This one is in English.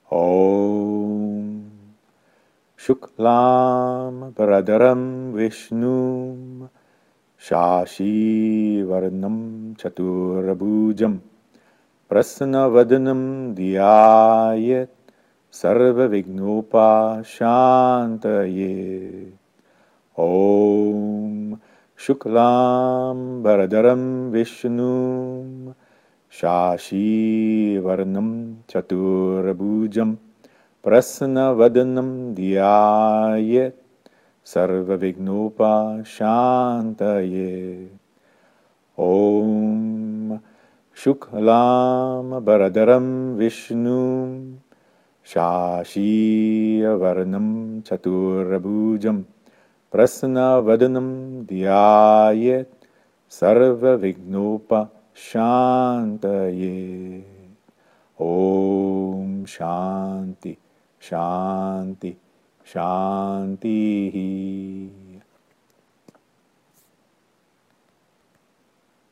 Om Shuklam Bharadaram Vishnum Shashi Varnam Chaturabhujam Prasannavadanam Dhyayet Sarva Vignopa Shantaye. Om Shuklam Bharadaram Vishnum Shashi Varnam Chaturabhujam Prasannavadanam Dhyayet Sarva Vignopa Shantaye. Om Shuklam Bharadaram Vishnum Shashi Varnam Chaturabhujam Prasannavadanam Dhyayet Sarva Vignopa Shantaye. Om Shanti Shanti Shanti.